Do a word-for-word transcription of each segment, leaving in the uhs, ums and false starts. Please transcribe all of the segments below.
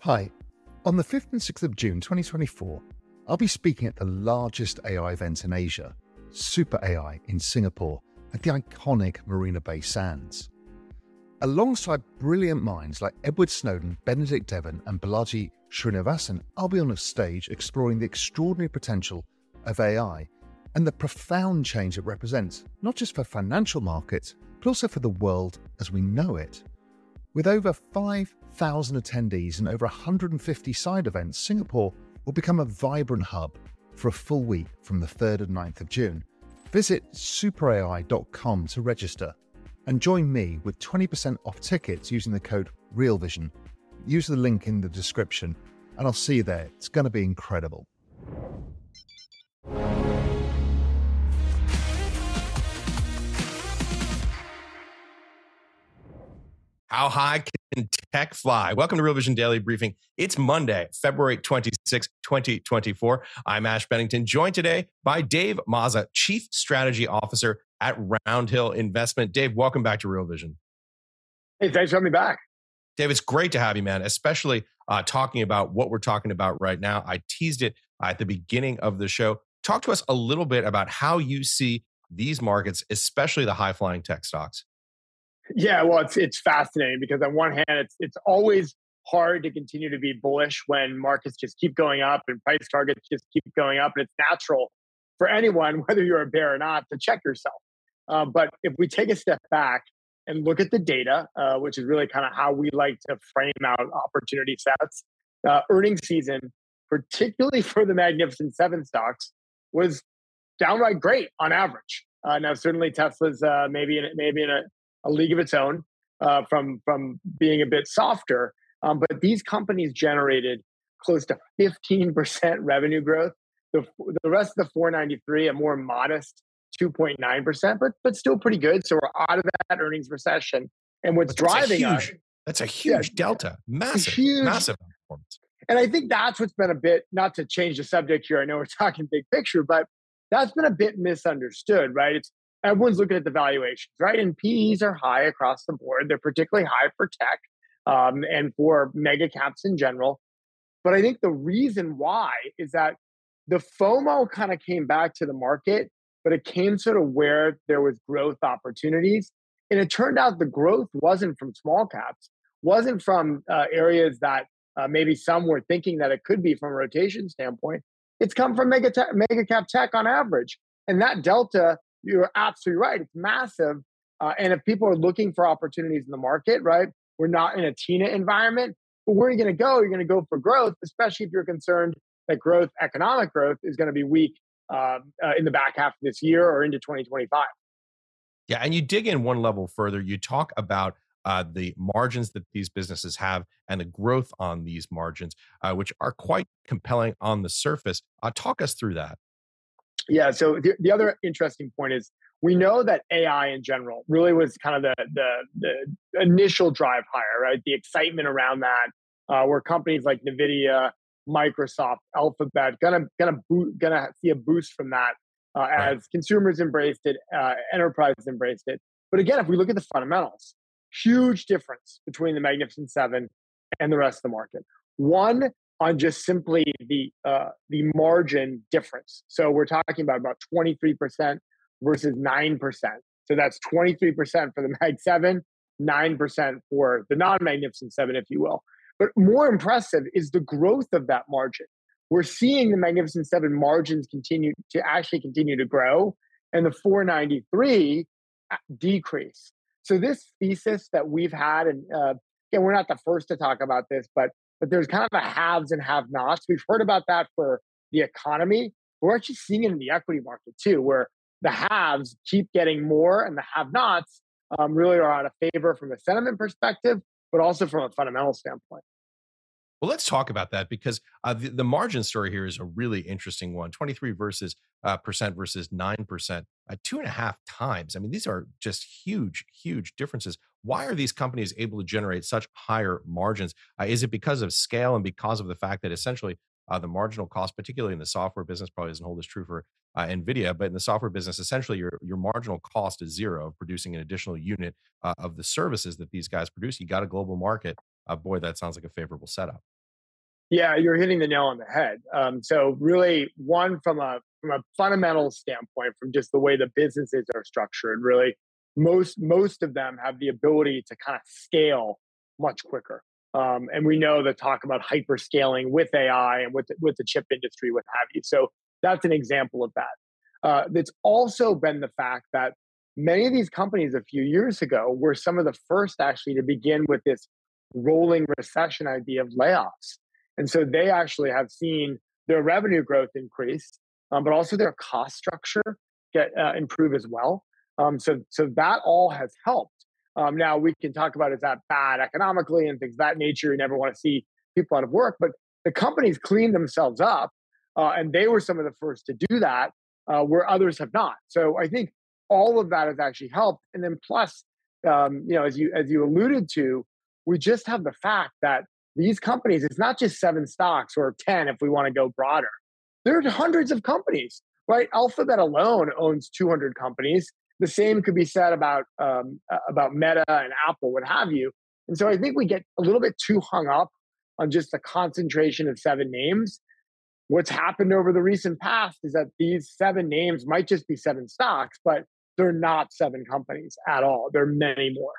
Hi. On the fifth and sixth of June twenty twenty-four, I'll be speaking at the largest A I event in Asia, Super A I in Singapore at the iconic Marina Bay Sands. Alongside brilliant minds like Edward Snowden, Benedict Devon and Balaji Srinivasan, I'll be on a stage exploring the extraordinary potential of A I and the profound change it represents, not just for financial markets, but also for the world as we know it. With over five thousand attendees and over one hundred fifty side events, Singapore will become a vibrant hub for a full week from the third and ninth of June. Visit super A I dot com to register and join me with twenty percent off tickets using the code REALVISION. Use the link in the description and I'll see you there. It's going to be incredible. How high can tech fly? Welcome to Real Vision Daily Briefing. It's Monday, February twenty-sixth, twenty twenty-four. I'm Ash Bennington, joined today by Dave Mazza, Chief Strategy Officer at Roundhill Investment. Dave, welcome back to Real Vision. Hey, thanks for having me back. Dave, it's great to have you, man, especially uh, talking about what we're talking about right now. I teased it uh, at the beginning of the show. Talk to us a little bit about how you see these markets, especially the high-flying tech stocks. Yeah, well, it's it's fascinating because on one hand, it's it's always hard to continue to be bullish when markets just keep going up and price targets just keep going up. And it's natural for anyone, whether you're a bear or not, to check yourself. Uh, but if we take a step back and look at the data, uh, which is really kind of how we like to frame out opportunity sets, uh, earnings season, particularly for the Magnificent Seven stocks, was downright great on average. Uh, now, certainly Tesla's uh, maybe in maybe in a a league of its own uh, from from being a bit softer. Um, but these companies generated close to fifteen percent revenue growth. The, the rest of the four ninety-three, a more modest two point nine percent, but but still pretty good. So we're out of that earnings recession. And what's driving huge, us... That's a huge yeah, delta. Massive, huge, massive performance. And I think that's what's been a bit, not to change the subject here, I know we're talking big picture, but that's been a bit misunderstood, right? It's Everyone's looking at the valuations, right? And P Es are high across the board. They're particularly high for tech um, and for mega caps in general. But I think the reason why is that the FOMO kind of came back to the market, but it came sort of where there was growth opportunities. And it turned out the growth wasn't from small caps, wasn't from uh, areas that uh, maybe some were thinking that it could be from a rotation standpoint. It's come from mega, te- mega cap tech on average. And that delta, you're absolutely right. It's massive. Uh, and if people are looking for opportunities in the market, right, we're not in a Tina environment. But where are you going to go? You're going to go for growth, especially if you're concerned that growth, economic growth, is going to be weak uh, uh, in the back half of this year or into twenty twenty-five. Yeah, and you dig in one level further. You talk about uh, the margins that these businesses have and the growth on these margins, uh, which are quite compelling on the surface. Uh, talk us through that. Yeah. So the, the other interesting point is we know that A I in general really was kind of the the, the initial drive higher, right? The excitement around that, uh, where companies like NVIDIA, Microsoft, Alphabet, gonna gonna boot, gonna see a boost from that uh, as right. consumers embraced it, uh, enterprises embraced it. But again, if we look at the fundamentals, huge difference between the Magnificent Seven and the rest of the market. One, on just simply the uh, the margin difference. So we're talking about about twenty-three percent versus nine percent. So that's twenty-three percent for the Mag seven, nine percent for the non-Magnificent Seven, if you will. But more impressive is the growth of that margin. We're seeing the Magnificent Seven margins continue to actually continue to grow and the four ninety-three decrease. So this thesis that we've had, and uh, again, we're not the first to talk about this, but But there's kind of a haves and have-nots. We've heard about that for the economy. We're actually seeing it in the equity market too, where the haves keep getting more and the have-nots um, really are out of favor from a sentiment perspective, but also from a fundamental standpoint. Well, let's talk about that because uh, the, the margin story here is a really interesting one. twenty-three versus uh, percent versus nine percent, uh, two and a half times. I mean, these are just huge, huge differences. Why are these companies able to generate such higher margins? Uh, is it because of scale and because of the fact that essentially uh, the marginal cost, particularly in the software business, probably doesn't hold as true for uh, NVIDIA, but in the software business, essentially your, your marginal cost is zero of producing an additional unit uh, of the services that these guys produce. You got a global market. Uh, boy, that sounds like a favorable setup. Yeah, you're hitting the nail on the head. Um, so really, one from a from a fundamental standpoint, from just the way the businesses are structured, really, most most of them have the ability to kind of scale much quicker. Um, and we know that talk about hyper scaling with A I and with the, with the chip industry, what have you. So that's an example of that. Uh, it's also been the fact that many of these companies a few years ago were some of the first actually to begin with this rolling recession idea of layoffs. And so they actually have seen their revenue growth increase, um, but also their cost structure get uh, improve as well. Um, so, so that all has helped. Um, now we can talk about is that bad economically and things of that nature. You never want to see people out of work, but the companies cleaned themselves up, uh, and they were some of the first to do that, uh, where others have not. So I think all of that has actually helped. And then plus, um, you know, as you as you alluded to, we just have the fact that these companies, it's not just seven stocks or ten if we want to go broader. There are hundreds of companies, right? Alphabet alone owns two hundred companies. The same could be said about um, about Meta and Apple, what have you. And so I think we get a little bit too hung up on just the concentration of seven names. What's happened over the recent past is that these seven names might just be seven stocks, but they're not seven companies at all. There are many more.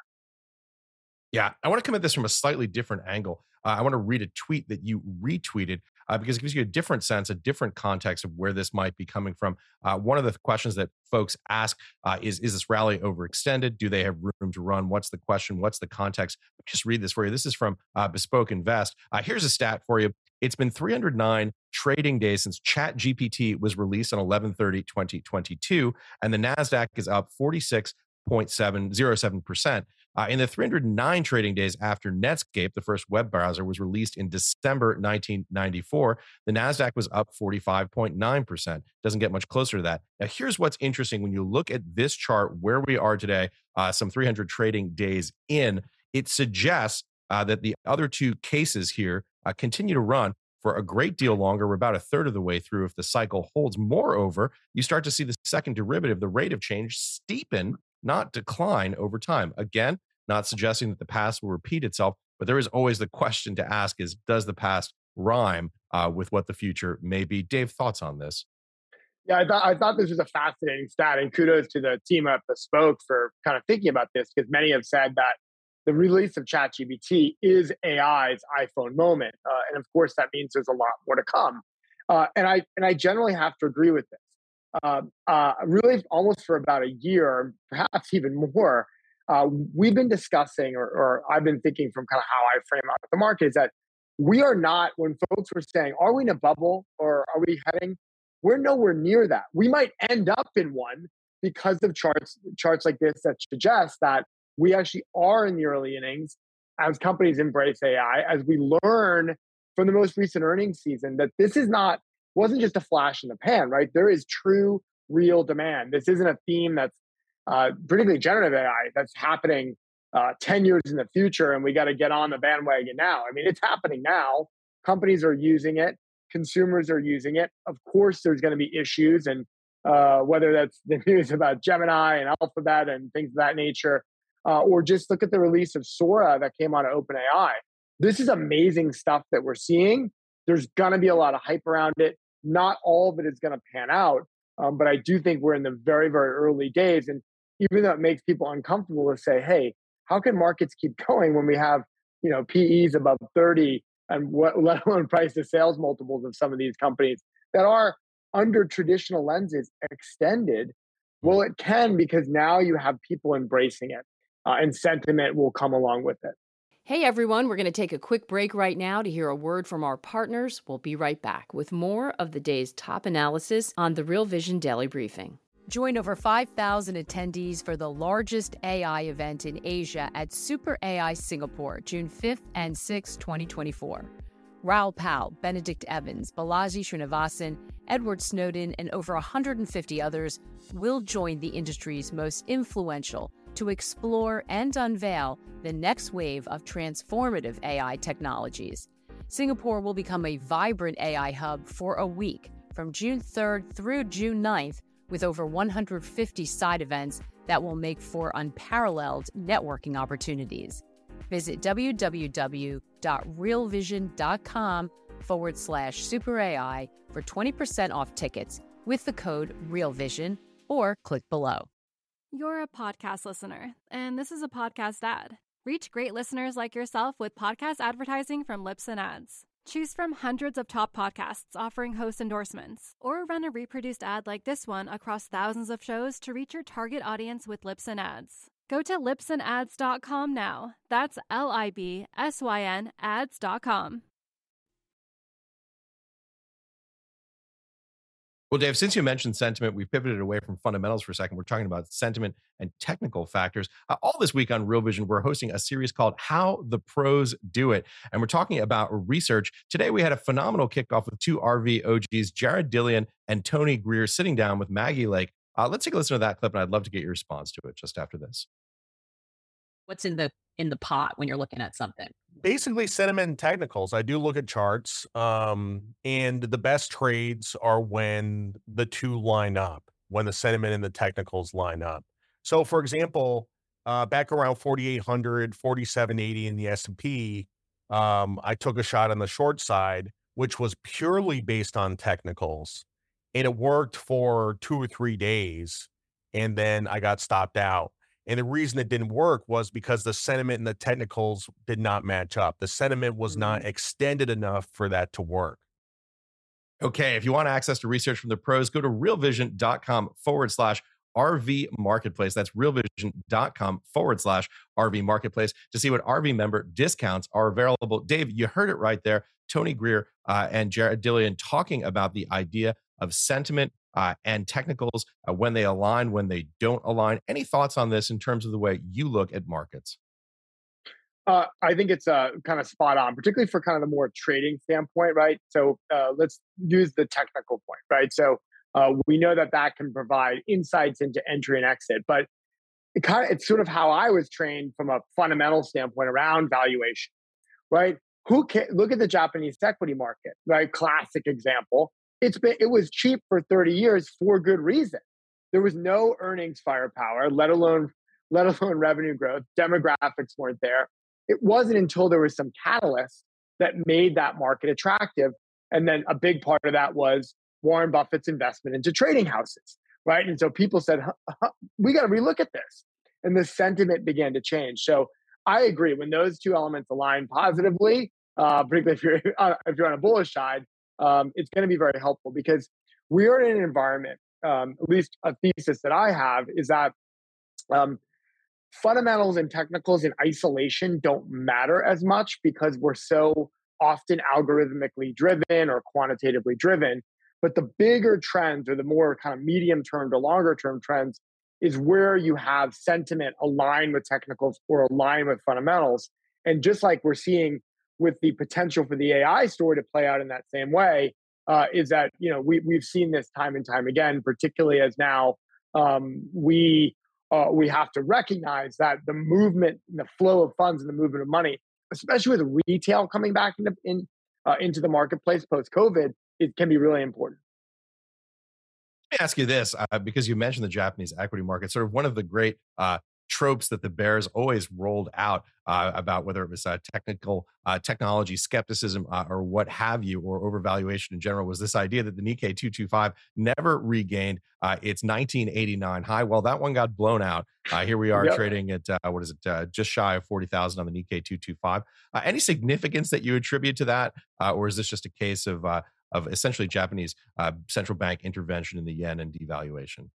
Yeah, I want to come at this from a slightly different angle. Uh, I want to read a tweet that you retweeted uh, because it gives you a different sense, a different context of where this might be coming from. Uh, one of the questions that folks ask uh, is, is this rally overextended? Do they have room to run? What's the question? What's the context? Let me just read this for you. This is from uh, Bespoke Invest. Uh, here's a stat for you. It's been three hundred nine trading days since ChatGPT was released on eleven thirty twenty twenty-two, and the NASDAQ is up forty-six point seven zero seven percent. Uh, in the three hundred nine trading days after Netscape, the first web browser, was released in December nineteen ninety-four, the NASDAQ was up forty-five point nine percent. Doesn't get much closer to that. Now, here's what's interesting. When you look at this chart, where we are today, uh, some three hundred trading days in, it suggests uh, that the other two cases here uh, continue to run for a great deal longer. We're about a third of the way through if the cycle holds. Moreover, you start to see the second derivative, the rate of change, steepen, not decline over time. Again, not suggesting that the past will repeat itself, but there is always the question to ask is, does the past rhyme uh, with what the future may be? Dave, thoughts on this? Yeah, I thought, I thought this was a fascinating stat, and kudos to the team at Bespoke for kind of thinking about this, because many have said that the release of ChatGPT is A I's iPhone moment. Uh, and of course, that means there's a lot more to come. Uh, and I and I generally have to agree with this. Uh, uh, really, almost for about a year, perhaps even more, uh, we've been discussing, or, or I've been thinking from kind of how I frame out the market, is that we are not, when folks were saying, are we in a bubble or are we heading? We're nowhere near that. We might end up in one because of charts charts like this that suggest that we actually are in the early innings as companies embrace A I, as we learn from the most recent earnings season that this is not, wasn't just a flash in the pan, right? There is true, real demand. This isn't a theme that's uh, particularly generative A I that's happening uh, ten years in the future and we got to get on the bandwagon now. I mean, it's happening now. Companies are using it. Consumers are using it. Of course, there's going to be issues, and uh, whether that's the news about Gemini and Alphabet and things of that nature, uh, or just look at the release of Sora that came out of OpenAI. This is amazing stuff that we're seeing. There's going to be a lot of hype around it. Not all of it is going to pan out, um, but I do think we're in the very, very early days. And even though it makes people uncomfortable to say, hey, how can markets keep going when we have, you know, P Es above thirty and what, let alone price to sales multiples of some of these companies that are under traditional lenses extended? Well, it can, because now you have people embracing it, uh, and sentiment will come along with it. Hey everyone, we're going to take a quick break right now to hear a word from our partners. We'll be right back with more of the day's top analysis on the Real Vision Daily Briefing. Join over five thousand attendees for the largest A I event in Asia at Super A I Singapore, June fifth and sixth, twenty twenty-four. Raoul Pal, Benedict Evans, Balaji Srinivasan, Edward Snowden, and over one hundred fifty others will join the industry's most influential to explore and unveil the next wave of transformative A I technologies. Singapore will become a vibrant A I hub for a week from June third through June ninth, with over one hundred fifty side events that will make for unparalleled networking opportunities. Visit w w w dot real vision dot com forward slash super AI for twenty percent off tickets with the code REALVISION or click below. You're a podcast listener, and this is a podcast ad. Reach great listeners like yourself with podcast advertising from Libsyn Ads. Choose from hundreds of top podcasts offering host endorsements, or run a reproduced ad like this one across thousands of shows to reach your target audience with Libsyn Ads. Go to libsyn ads dot com now. That's L I B S Y N ads dot com. Well, Dave, since you mentioned sentiment, we've pivoted away from fundamentals for a second. We're talking about sentiment and technical factors. Uh, all this week on Real Vision, we're hosting a series called How the Pros Do It. And we're talking about research. Today, we had a phenomenal kickoff with two R V O Gs, Jared Dillian and Tony Greer, sitting down with Maggie Lake. Uh, let's take a listen to that clip, and I'd love to get your response to it just after this. What's in the in the pot when you're looking at something? Basically, sentiment and technicals. I do look at charts, um, and the best trades are when the two line up, when the sentiment and the technicals line up. So, for example, uh, back around forty-eight hundred, forty-seven eighty in the S and P, um, I took a shot on the short side, which was purely based on technicals, and it worked for two or three days, and then I got stopped out. And the reason it didn't work was because the sentiment and the technicals did not match up. The sentiment was not extended enough for that to work. Okay, if you want access to research from the pros, go to realvision.com forward slash RV Marketplace. That's realvision.com forward slash RV Marketplace to see what R V member discounts are available. Dave, you heard it right there. Tony Greer uh, and Jared Dillian talking about the idea of sentiment uh, and technicals, uh, when they align, when they don't align. Any thoughts on this in terms of the way you look at markets? Uh, I think it's uh, kind of spot on, particularly for kind of the more trading standpoint, right? So uh, let's use the technical point, right? So uh, we know that that can provide insights into entry and exit, but it kind of, it's sort of how I was trained from a fundamental standpoint around valuation, right? Who can look at the Japanese equity market, right? Classic example. It's been, it was cheap for thirty years for good reason. There was no earnings firepower, let alone, let alone revenue growth. Demographics weren't there. It wasn't until there was some catalyst that made that market attractive. And then a big part of that was Warren Buffett's investment into trading houses, right? And so people said, huh, huh, we got to relook at this. And the sentiment began to change. So I agree. When those two elements align positively, uh, particularly if you're, uh, if you're on a bullish side, um, it's going to be very helpful because we are in an environment, um, at least a thesis that I have, is that um, fundamentals and technicals in isolation don't matter as much because we're so often algorithmically driven or quantitatively driven. But the bigger trends or the more kind of medium term to longer term trends is where you have sentiment align with technicals or align with fundamentals. And just like we're seeing with the potential for the A I story to play out in that same way, uh, is that, you know, we, we've seen this time and time again, particularly as now um, we uh, we have to recognize that the movement, the flow of funds and the movement of money, especially with retail coming back into, in, uh, into the marketplace post-COVID, it can be really important. Let me ask you this, uh, because you mentioned the Japanese equity market, sort of one of the great uh, tropes that the Bears always rolled out uh, about whether it was uh, technical uh, technology skepticism uh, or what have you, or overvaluation in general, was this idea that the Nikkei two twenty-five never regained uh, its nineteen eighty-nine high. Well, that one got blown out. Uh, here we are yep. trading at, uh, what is it, uh, just shy of forty thousand on the Nikkei two twenty-five. Uh, any significance that you attribute to that? Uh, or is this just a case of uh, of essentially Japanese uh, central bank intervention in the yen and devaluation?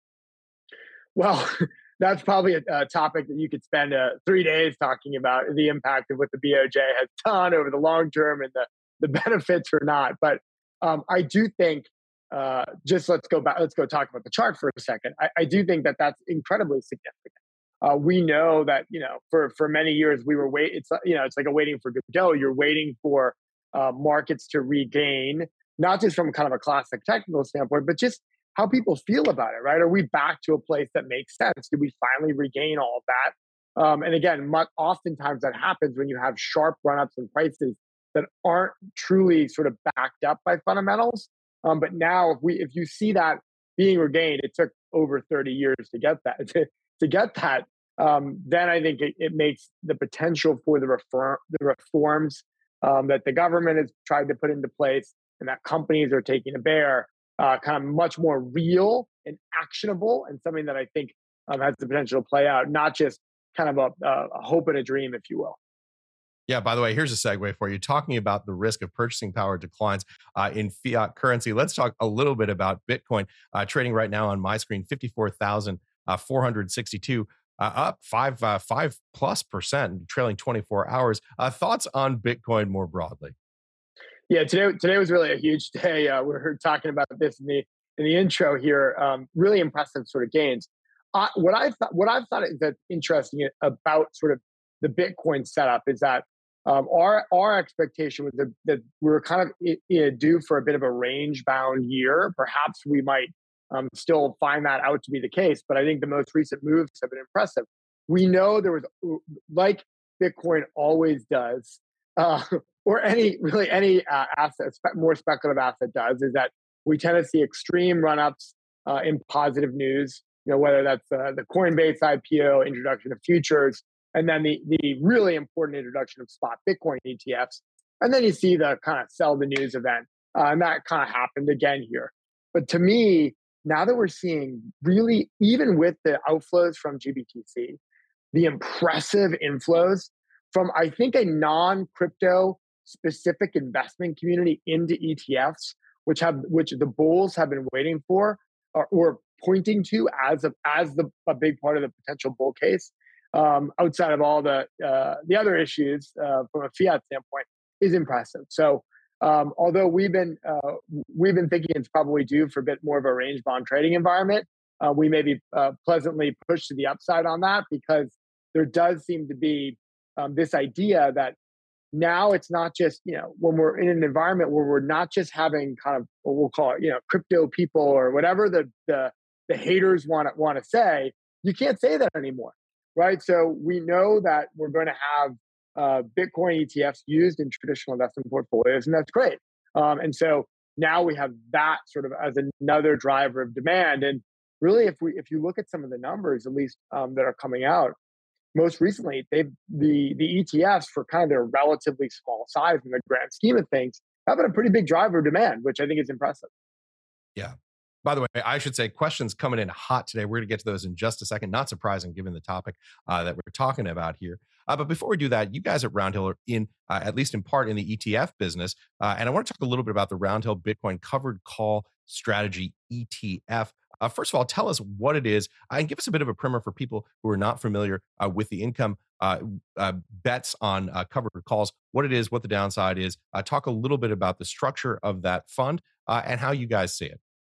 Well, that's probably a, a topic that you could spend uh, three days talking about, the impact of what the B O J has done over the long term and the, the benefits or not. But um, I do think, uh, just let's go back, let's go talk about the chart for a second. I, I do think that that's incredibly significant. Uh, we know that, you know, for, for many years we were wait. It's, you know, it's like a waiting for Godot. You're waiting for uh, markets to regain, not just from kind of a classic technical standpoint, but just how people feel about it, right? Are we back to a place that makes sense? Do we finally regain all of that? Um, and again, much, oftentimes that happens when you have sharp run-ups in prices that aren't truly sort of backed up by fundamentals. Um, but now, if we, if you see that being regained, it took over thirty years to get that. To, to get that, um, then I think it, it makes the potential for the reform, the reforms um, that the government has tried to put into place and that companies are taking to bear, uh, kind of much more real and actionable, and something that I think um, has the potential to play out, not just kind of a, a hope and a dream, if you will. Yeah, by the way, here's a segue for you. Talking about the risk of purchasing power declines uh, in fiat currency, let's talk a little bit about Bitcoin. Uh, trading right now on my screen, fifty-four thousand four hundred sixty-two, uh, up five, uh, five plus percent, trailing twenty-four hours. Uh, thoughts on Bitcoin more broadly? Yeah, today today was really a huge day. Uh, we were talking about this in the in the intro here. Um, really impressive sort of gains. Uh, what I thought, what I've thought is that interesting about sort of the Bitcoin setup is that um, our our expectation was that, that we were kind of I- I due for a bit of a range bound year. Perhaps we might um, still find that out to be the case, but I think the most recent moves have been impressive. We know there was, like Bitcoin always does, uh, or any really any uh, asset, spe- more speculative asset does, is that we tend to see extreme run ups uh, in positive news. You know, whether that's uh, the Coinbase I P O, introduction of futures, and then the the really important introduction of spot Bitcoin E T Fs, and then you see the kind of sell the news event, uh, and that kind of happened again here. But to me, now that we're seeing really, even with the outflows from G B T C, the impressive inflows from, I think, a non-crypto specific investment community into E T Fs, which have which the bulls have been waiting for, or, or pointing to as a as the a big part of the potential bull case, um, outside of all the uh, the other issues uh, from a fiat standpoint, is impressive. So, um, although we've been uh, we've been thinking it's probably due for a bit more of a range bond trading environment, uh, we may be uh, pleasantly pushed to the upside on that, because there does seem to be um, this idea that now it's not just, you know, when we're in an environment where we're not just having kind of what we'll call it, you know, crypto people or whatever the the, the haters want to want to say, you can't say that anymore, right? So we know that we're going to have uh, Bitcoin E T Fs used in traditional investment portfolios, and that's great. Um, and so now we have that sort of as another driver of demand. And really, if we if you look at some of the numbers, at least um, that are coming out, most recently, they've the the E T Fs, for kind of their relatively small size in the grand scheme of things, have been a pretty big driver of demand, which I think is impressive. Yeah. By the way, I should say questions coming in hot today. We're going to get to those in just a second. Not surprising given the topic uh, that we're talking about here. Uh, but before we do that, you guys at Roundhill are in, uh, at least in part, in the E T F business. Uh, and I want to talk a little bit about the Roundhill Bitcoin Covered Call Strategy E T F. Uh, first of all, tell us what it is, uh, and give us a bit of a primer for people who are not familiar uh, with the income uh, uh, bets on uh, covered calls, what it is, what the downside is. Uh, talk a little bit about the structure of that fund uh, and how you guys see it.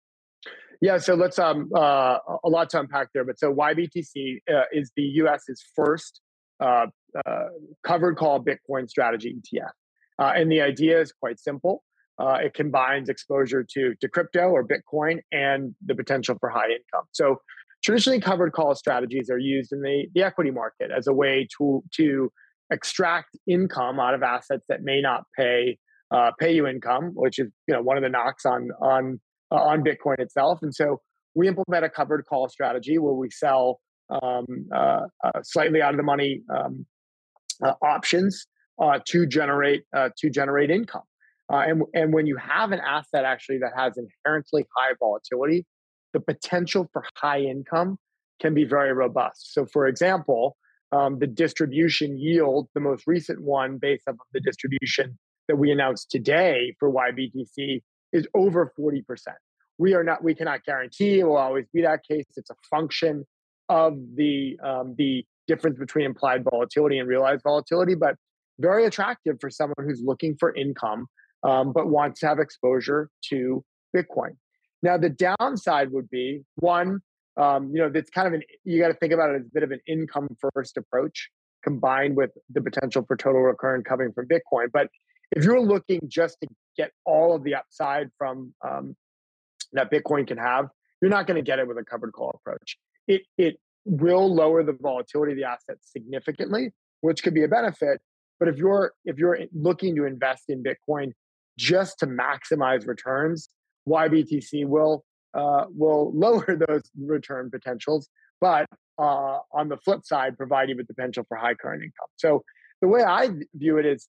Yeah, so let's um uh, a lot to unpack there, but so Y B T C uh, is the U S's first uh, uh, covered call Bitcoin strategy E T F, uh, and the idea is quite simple. Uh, it combines exposure to to crypto or Bitcoin and the potential for high income. So traditionally, covered call strategies are used in the, the equity market as a way to to extract income out of assets that may not pay uh, pay you income, which is, you know, one of the knocks on on uh, on Bitcoin itself. And so we implement a covered call strategy where we sell um, uh, uh, slightly out of the money um, uh, options uh, to generate uh, to generate income. Uh, and, and when you have an asset actually that has inherently high volatility, the potential for high income can be very robust. So, for example, um, the distribution yield, the most recent one based off of the distribution that we announced today for Y B T C, is over forty percent. We are not, we cannot guarantee it will always be that case. It's a function of the um, the difference between implied volatility and realized volatility, but very attractive for someone who's looking for income, um, but wants to have exposure to Bitcoin. Now, the downside would be one, um, you know, that's kind of an, you got to think about it as a bit of an income first approach combined with the potential for total return coming from Bitcoin. But if you're looking just to get all of the upside from um, that Bitcoin can have, you're not going to get it with a covered call approach. It it will lower the volatility of the asset significantly, which could be a benefit. But if you're if you're looking to invest in Bitcoin just to maximize returns, Y B T C will uh, will lower those return potentials, but uh, on the flip side, provide you with the potential for high current income. So the way I view it is,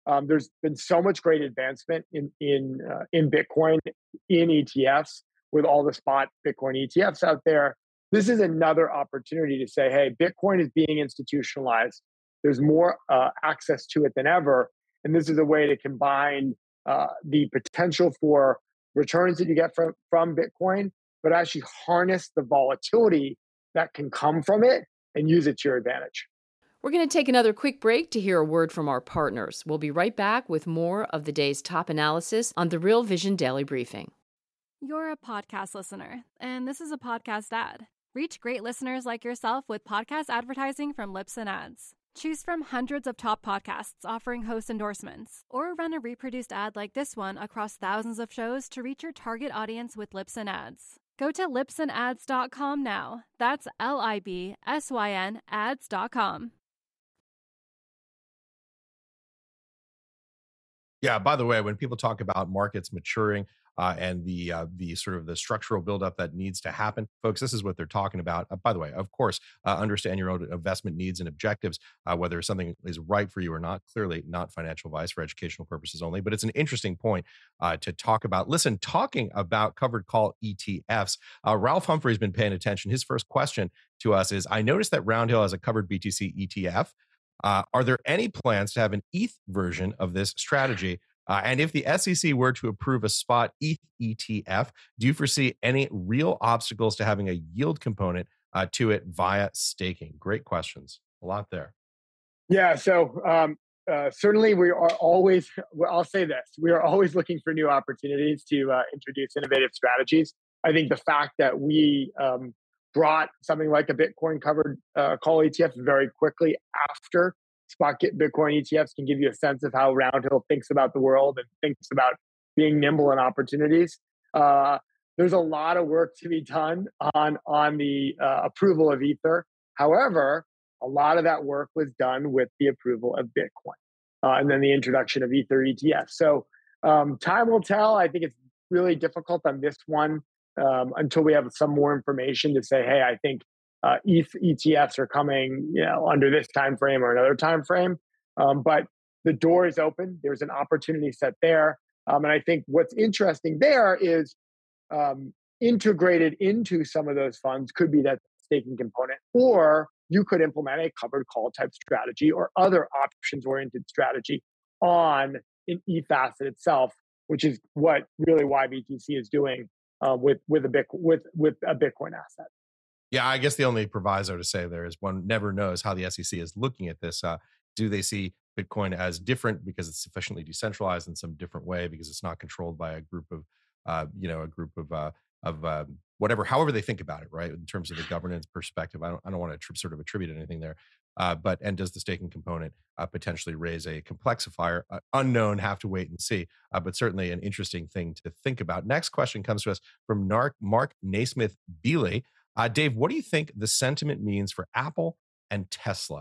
Um, there's been so much great advancement in in uh, in Bitcoin, in E T Fs, with all the spot Bitcoin E T Fs out there. This is another opportunity to say, hey, Bitcoin is being institutionalized. There's more uh, access to it than ever. And this is a way to combine uh, the potential for returns that you get from, from Bitcoin, but actually harness the volatility that can come from it and use it to your advantage. We're going to take another quick break to hear a word from our partners. We'll be right back with more of the day's top analysis on the Real Vision Daily Briefing. You're a podcast listener, and this is a podcast ad. Reach great listeners like yourself with podcast advertising from Libsyn Ads. Choose from hundreds of top podcasts offering host endorsements, or run a reproduced ad like this one across thousands of shows to reach your target audience with Libsyn Ads. Go to libsyn ads dot com now. That's L I B S Y N ads dot com. Yeah, by the way, when people talk about markets maturing uh, and the uh, the sort of the structural buildup that needs to happen, folks, this is what they're talking about. Uh, by the way, of course, uh, understand your own investment needs and objectives, uh, whether something is right for you or not. Clearly not financial advice, for educational purposes only, but it's an interesting point uh, to talk about. Listen, talking about covered call E T Fs, uh, Ralph Humphrey's been paying attention. His first question to us is, I noticed that Roundhill has a covered B T C E T F. Uh, are there any plans to have an E T H version of this strategy? Uh, and if the S E C were to approve a spot E T H E T F, do you foresee any real obstacles to having a yield component uh, to it via staking? Great questions. A lot there. Yeah. So um, uh, certainly we are always, well, I'll say this, we are always looking for new opportunities to uh, introduce innovative strategies. I think the fact that we um, brought something like a Bitcoin covered uh, call E T F very quickly after spot Bitcoin E T Fs can give you a sense of how Roundhill thinks about the world and thinks about being nimble in opportunities. Uh, there's a lot of work to be done on, on the uh, approval of Ether. However, a lot of that work was done with the approval of Bitcoin uh, and then the introduction of Ether E T F. So um, time will tell. I think it's really difficult on this one um, until we have some more information to say, hey, I think Uh, E T H E T Fs are coming, you know, under this time frame or another time frame. Um, but the door is open. There's an opportunity set there. Um, and I think what's interesting there is um, integrated into some of those funds could be that staking component, or you could implement a covered call type strategy or other options oriented strategy on an E T H asset itself, which is what really Y B T C is doing uh, with with a Bic- with with a Bitcoin asset. Yeah, I guess the only proviso to say there is one never knows how the S E C is looking at this. Uh, do they see Bitcoin as different because it's sufficiently decentralized in some different way because it's not controlled by a group of, uh, you know, a group of uh, of um, whatever, however they think about it, right? In terms of the governance perspective, I don't, I don't want to tri- sort of attribute anything there. Uh, but and does the staking component uh, potentially raise a complexifier? Uh, unknown, have to wait and see. Uh, but certainly an interesting thing to think about. Next question comes to us from Narc, Mark Naismith Beeley. Uh, Dave, what do you think the sentiment means for Apple and Tesla?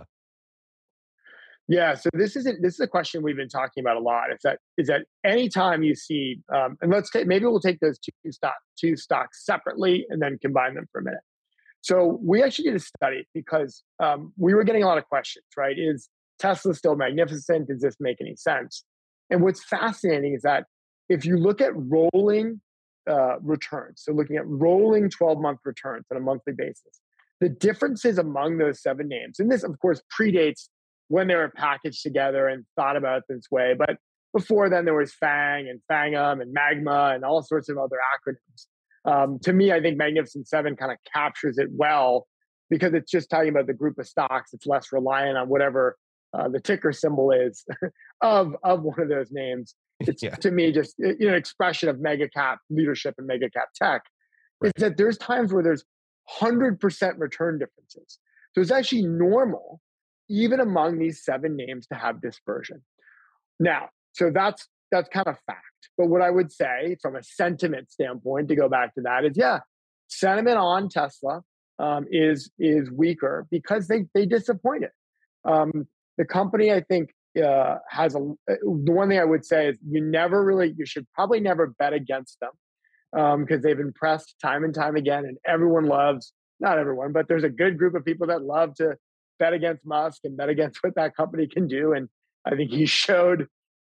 Yeah, so this is a, this is a question we've been talking about a lot. Is that is that anytime you see, um, and let's take maybe we'll take those two stock two stocks separately and then combine them for a minute. So we actually did a study because um, we were getting a lot of questions. Right? Is Tesla still magnificent? Does this make any sense? And what's fascinating is that if you look at rolling Uh, returns. So looking at rolling twelve-month returns on a monthly basis, the differences among those seven names, and this of course predates when they were packaged together and thought about this way, but before then there was FANG and FANGum and MAGMA and all sorts of other acronyms. Um, to me, I think Magnificent Seven kind of captures it well because it's just talking about the group of stocks. It's less reliant on whatever uh, the ticker symbol is of, of one of those names. It's yeah. to me just you know expression of mega cap leadership and mega cap tech. Right. Is that there's times where there's one hundred percent return differences. So it's actually normal, even among these seven names, to have dispersion. Now, so that's that's kind of fact. But what I would say from a sentiment standpoint, to go back to that, is yeah, sentiment on Tesla um, is is weaker because they they disappointed. Um, the company, I think. Uh, has a the one thing I would say is you never really you should probably never bet against them because um, they've impressed time and time again, and everyone loves not everyone, but there's a good group of people that love to bet against Musk and bet against what that company can do, and I think he showed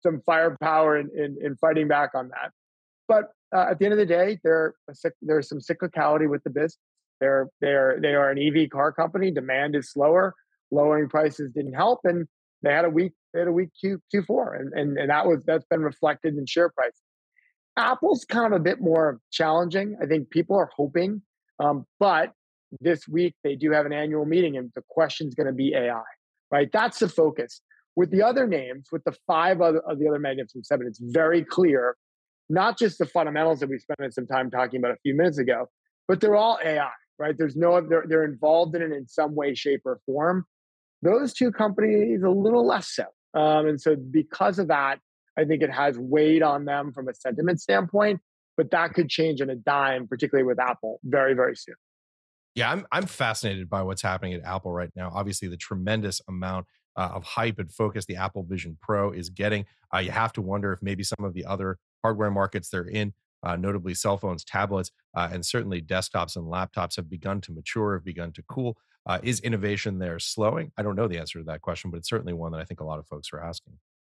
some firepower in, in, in fighting back on that. But uh, at the end of the day, there there's some cyclicality with the business. They're they're they are an E V car company. Demand is slower. Lowering prices didn't help, and they had a weak they had a weak Q Q4, and and and that was that's been reflected in share price. Apple's kind of a bit more challenging. I think people are hoping, um, but this week they do have an annual meeting, and the question's going to be A I, right? That's the focus. With the other names, with the five other of the other Magnificent Seven, it's very clear. Not just the fundamentals that we spent some time talking about a few minutes ago, but they're all A I, right? There's no, they're, they're involved in it in some way, shape, or form. Those two companies, a little less so. Um, and so because of that, I think it has weighed on them from a sentiment standpoint, but that could change on a dime, particularly with Apple, very, very soon. Yeah, I'm I'm fascinated by what's happening at Apple right now. Obviously, the tremendous amount uh, of hype and focus the Apple Vision Pro is getting. Uh, you have to wonder if maybe some of the other hardware markets they're in, uh, notably cell phones, tablets, uh, and certainly desktops and laptops have begun to mature, have begun to cool. Uh, is innovation there slowing? I don't know the answer to that question, but it's certainly one that I think a lot of folks are asking.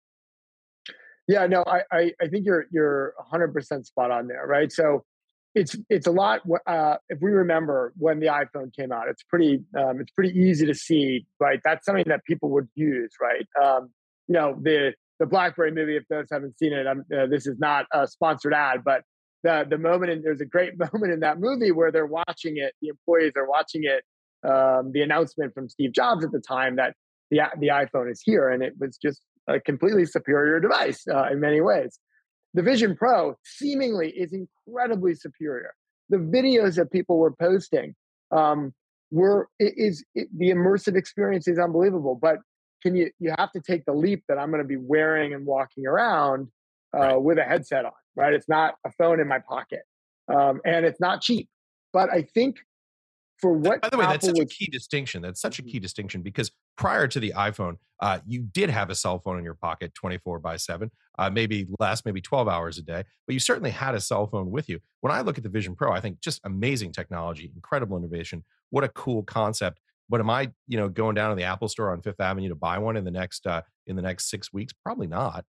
Yeah, no, I I, I think you're you're one hundred percent spot on there, right? So it's it's a lot. Uh, if we remember when the iPhone came out, it's pretty um, it's pretty easy to see, right? That's something that people would use, right? Um, you know, the the BlackBerry movie. If those haven't seen it, I'm, uh, this is not a sponsored ad, but the the moment in, there's a great moment in that movie where they're watching it. The employees are watching it. Um, the announcement from Steve Jobs at the time that the the iPhone is here, and it was just a completely superior device uh, in many ways. The Vision Pro seemingly is incredibly superior. The videos that people were posting um, were it is it, the immersive experience is unbelievable. But can you you have to take the leap that I'm going to be wearing and walking around uh, right. with a headset on, right? It's not a phone in my pocket, um, and it's not cheap. But I think for what by the way, Apple that's such was, a key distinction. That's such a key distinction because prior to the iPhone, uh, you did have a cell phone in your pocket twenty-four by seven, uh, maybe less, maybe twelve hours a day, but you certainly had a cell phone with you. When I look at the Vision Pro, I think just amazing technology, incredible innovation. What a cool concept. But am I, you know, going down to the Apple store on Fifth Avenue to buy one in the next uh, in the next six weeks? Probably not.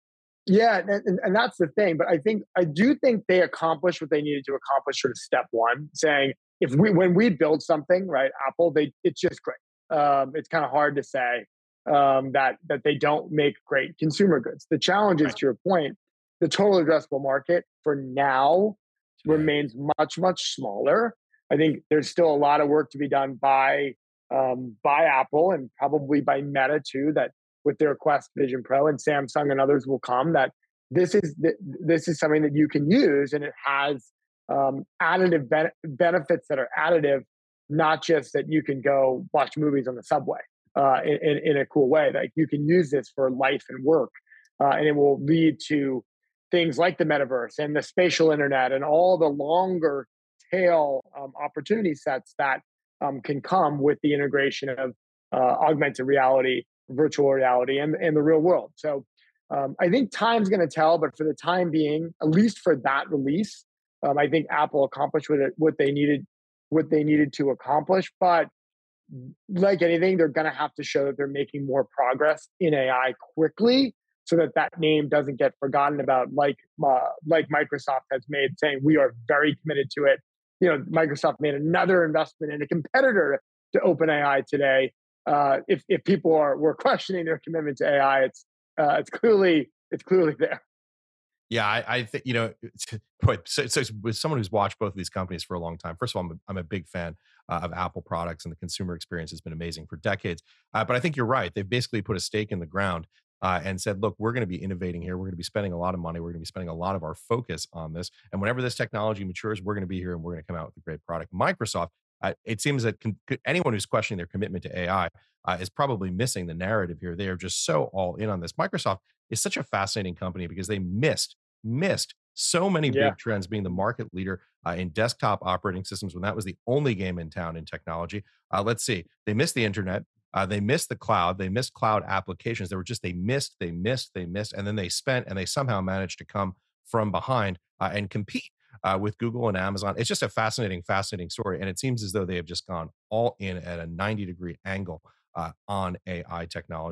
Yeah, and, and that's the thing. But I think I do think they accomplished what they needed to accomplish sort of step one, saying if we when we build something, right, Apple, they it's just great. Um, it's kind of hard to say um, that that they don't make great consumer goods. The challenge is, right. to your point, the total addressable market for now yeah. remains much, much smaller. I think there's still a lot of work to be done by um, by Apple and probably by Meta too, that with their Quest Vision Pro, and Samsung and others will come, that this is this is something that you can use, and it has um, additive ben- benefits that are additive, not just that you can go watch movies on the subway uh, in, in, in a cool way. Like you can use this for life and work, uh, and it will lead to things like the metaverse and the spatial internet and all the longer tail um, opportunity sets that um, can come with the integration of uh, augmented reality, virtual reality, and, and the real world. So um, I think time's going to tell, but for the time being, at least for that release, um, I think Apple accomplished what, it, what they needed, what they needed to accomplish. But like anything, they're going to have to show that they're making more progress in A I quickly, so that that name doesn't get forgotten about, like uh, like Microsoft has made, saying we are very committed to it. You know, Microsoft made another investment in a competitor to OpenAI today. Uh, if if people are were questioning their commitment to A I, it's uh, it's clearly it's clearly there. Yeah, I, I think you know, boy, so, so with someone who's watched both of these companies for a long time. First of all, I'm a, I'm a big fan uh, of Apple products, and the consumer experience has been amazing for decades. Uh, but I think you're right; they've basically put a stake in the ground uh, and said, "Look, we're going to be innovating here. We're going to be spending a lot of money. We're going to be spending a lot of our focus on this. And whenever this technology matures, we're going to be here and we're going to come out with a great product." Microsoft. Uh, it seems that con- anyone who's questioning their commitment to A I uh, is probably missing the narrative here. They are just so all in on this. Microsoft is such a fascinating company because they missed, missed so many yeah. big trends, being the market leader uh, in desktop operating systems when that was the only game in town in technology. Uh, let's see. They missed the internet. Uh, they missed the cloud. They missed cloud applications. They were just, they missed, they missed, they missed. And then they spent, and they somehow managed to come from behind uh, and compete Uh, with Google and Amazon. It's just a fascinating, fascinating story. And it seems as though they have just gone all in at a ninety degree angle uh, on A I technology.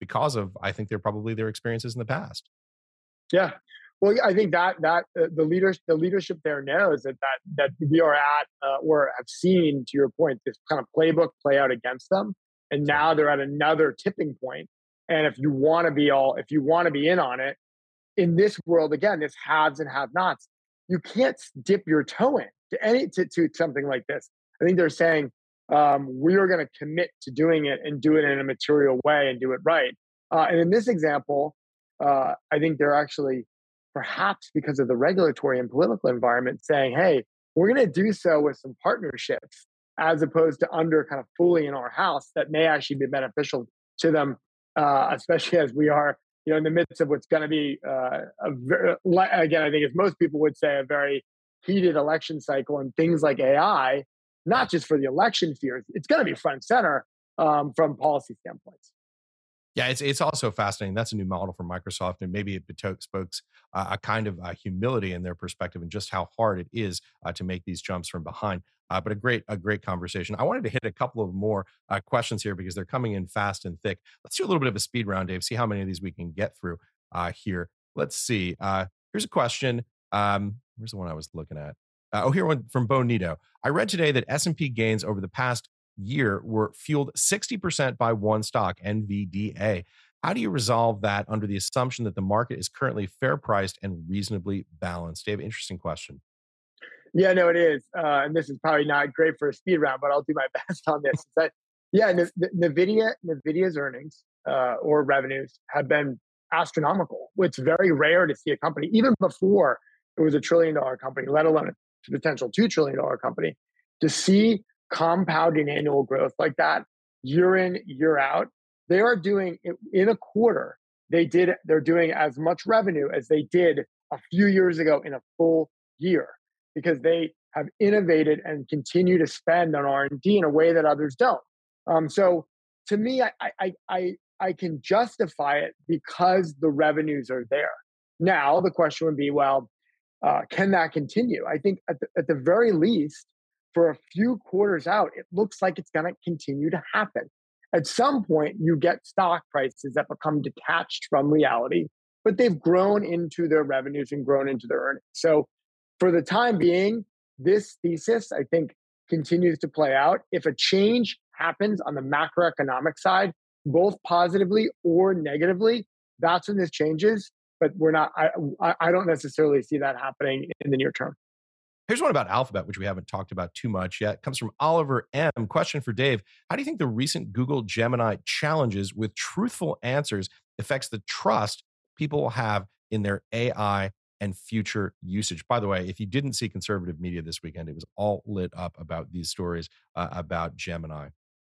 because of, I think they're probably their experiences in the past. Yeah. Well, I think that that uh, the leaders, the leadership there knows that that that we are at uh, or have seen, to your point, this kind of playbook play out against them, and now they're at another tipping point. And if you want to be all, if you want to be in on it, in this world again, this haves and have-nots, you can't dip your toe in to any to, to something like this. I think they're saying um, we are going to commit to doing it and do it in a material way and do it right. Uh, and in this example, uh, I think they're actually, perhaps because of the regulatory and political environment, saying, hey, we're going to do so with some partnerships as opposed to under kind of fully in our house that may actually be beneficial to them, uh, especially as we are, you know, in the midst of what's going to be, uh, a very, again, I think as most people would say, a very heated election cycle and things like A I, not just for the election fears, it's going to be front and center um, from policy standpoints. Yeah, it's it's also fascinating. That's a new model for Microsoft, and maybe it bespoke uh, a kind of uh, humility in their perspective and just how hard it is uh, to make these jumps from behind. Uh, but a great a great conversation. I wanted to hit a couple of more uh, questions here because they're coming in fast and thick. Let's do a little bit of a speed round, Dave. See how many of these we can get through uh, here. Let's see. Uh, here's a question. Um, where's the one I was looking at? Uh, oh, here one from Bo Nito. I read today that S and P gains over the past year were fueled sixty percent by one stock, N V D A. How do you resolve that under the assumption that the market is currently fair priced and reasonably balanced? Dave, interesting question. Yeah, no, it is. Uh, and this is probably not great for a speed round, but I'll do my best on this. That, yeah, N- NVIDIA, NVIDIA's earnings uh, or revenues have been astronomical. It's very rare to see a company, even before it was a trillion dollar company, let alone a potential two trillion dollar company, to see compounding annual growth like that year in, year out. They are doing in a quarter, they did, they're doing as much revenue as they did a few years ago in a full year because they have innovated and continue to spend on R and D in a way that others don't. Um, so to me, I, I, I, I can justify it because the revenues are there. Now, the question would be, well, uh, can that continue? I think at the, at the very least, for a few quarters out, it looks like it's going to continue to happen. At some point, you get stock prices that become detached from reality, but they've grown into their revenues and grown into their earnings. So for the time being, this thesis, I think, continues to play out. If a change happens on the macroeconomic side, both positively or negatively, that's when this changes. But we're not, I, I don't necessarily see that happening in the near term. Here's one about Alphabet, which we haven't talked about too much yet. It comes from Oliver M. Question for Dave. How do you think the recent Google Gemini challenges with truthful answers affects the trust people will have in their A I and future usage? By the way, if you didn't see conservative media this weekend, it was all lit up about these stories uh, about Gemini.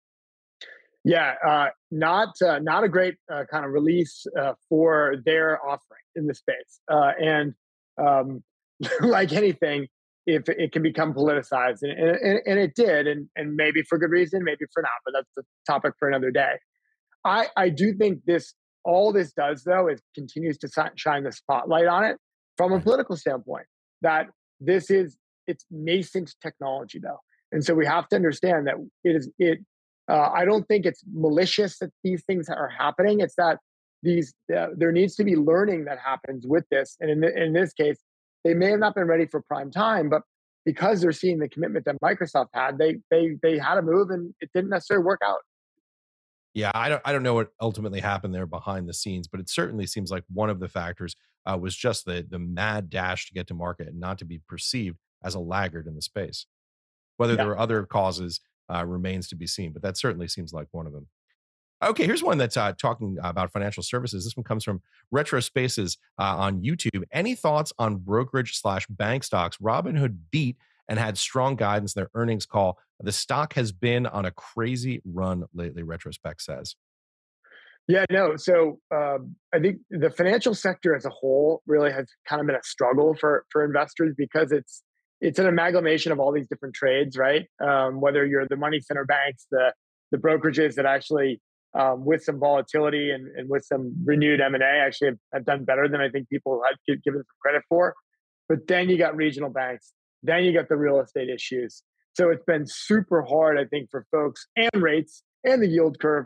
Yeah, uh, not uh, not a great uh, kind of release uh, for their offering in the space. Uh, and um, like anything, if it can become politicized, and, and, and it did, and, and maybe for good reason, maybe for not, but that's a topic for another day. I, I do think this, all this does though, is continues to shine the spotlight on it from a political standpoint, that this is, it's nascent technology though. And so we have to understand that it is, it, uh, I don't think it's malicious that these things are happening. It's that these, uh, there needs to be learning that happens with this. And in, the, in this case, they may have not been ready for prime time, but because they're seeing the commitment that Microsoft had, they they they had to move, and it didn't necessarily work out. Yeah, I don't I don't know what ultimately happened there behind the scenes, but it certainly seems like one of the factors uh, was just the the mad dash to get to market and not to be perceived as a laggard in the space. Whether yeah. there are other causes uh, remains to be seen, but that certainly seems like one of them. Okay, here's one that's uh, talking about financial services. This one comes from Retro Spaces uh, on YouTube. Any thoughts on brokerage slash bank stocks? Robinhood beat and had strong guidance in their earnings call. The stock has been on a crazy run lately, Retrospect says. Yeah, no. So um, I think the financial sector as a whole really has kind of been a struggle for for investors because it's it's an amalgamation of all these different trades, right? Um, whether you're the money center banks, the the brokerages that actually Um, with some volatility and, and with some renewed M and A, actually have, have done better than I think people had given some credit for. But then you got regional banks, then you got the real estate issues. So it's been super hard, I think, for folks and rates and the yield curve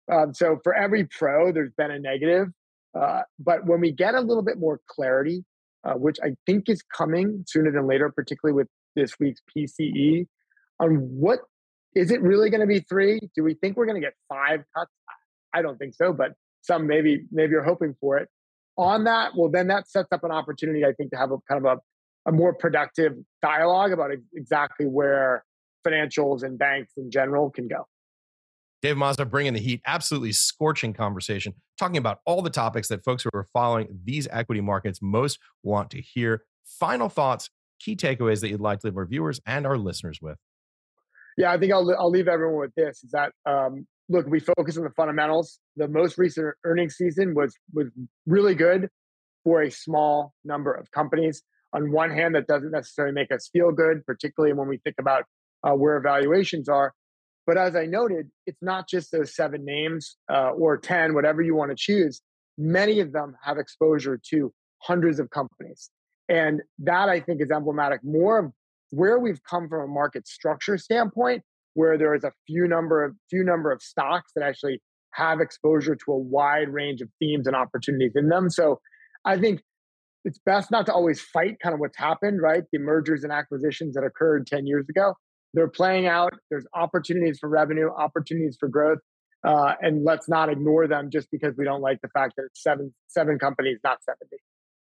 Um, so for every pro, there's been a negative. Uh, but when we get a little bit more clarity, uh, which I think is coming sooner than later, particularly with this week's P C E, on what is it really going to be three? Do we think we're going to get five cuts? I don't think so, but some maybe maybe are hoping for it. On that, well, then that sets up an opportunity, I think, to have a kind of a, a more productive dialogue about exactly where financials and banks in general can go. Dave Mazza bringing the heat, absolutely scorching conversation, talking about all the topics that folks who are following these equity markets most want to hear. Final thoughts, key takeaways that you'd like to leave our viewers and our listeners with. Yeah, I think I'll, I'll leave everyone with this, is that, um, look, we focus on the fundamentals. The most recent earnings season was was really good for a small number of companies. On one hand, that doesn't necessarily make us feel good, particularly when we think about uh, where valuations are. But as I noted, it's not just those seven names uh, or ten, whatever you want to choose. Many of them have exposure to hundreds of companies. And that, I think, is emblematic more of where we've come from a market structure standpoint, where there is a few number of few number of stocks that actually have exposure to a wide range of themes and opportunities in them. So I think it's best not to always fight kind of what's happened, right? The mergers and acquisitions that occurred ten years ago. They're playing out. There's opportunities for revenue, opportunities for growth, uh, and let's not ignore them just because we don't like the fact that it's seven seven companies, not seventy.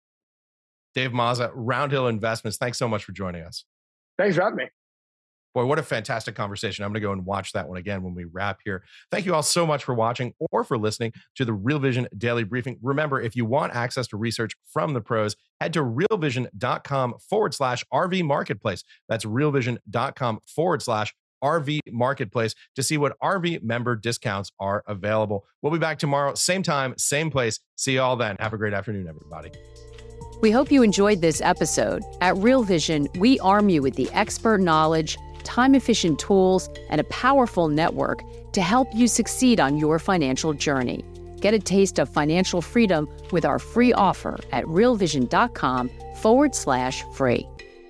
Dave Mazza, Roundhill Investments, thanks so much for joining us. Thanks for having me. Boy, what a fantastic conversation. I'm going to go and watch that one again when we wrap here. Thank you all so much for watching or for listening to the Real Vision Daily Briefing. Remember, if you want access to research from the pros, head to realvision.com forward slash RV Marketplace. That's realvision.com forward slash RV Marketplace to see what R V member discounts are available. We'll be back tomorrow, same time, same place. See you all then. Have a great afternoon, everybody. We hope you enjoyed this episode. At Real Vision, we arm you with the expert knowledge, time-efficient tools, and a powerful network to help you succeed on your financial journey. Get a taste of financial freedom with our free offer at realvision.com forward slash free.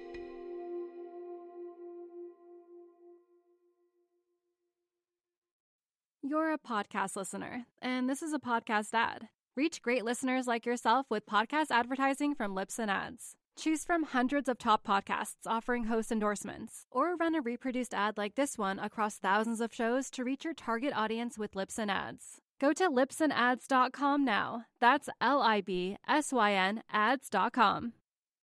You're a podcast listener, and this is a podcast ad. Reach great listeners like yourself with podcast advertising from Libsyn Ads. Choose from hundreds of top podcasts offering host endorsements, or run a reproduced ad like this one across thousands of shows to reach your target audience with Libsyn Ads. Go to libsyn ads dot com now. That's L I B S Y N ads dot com.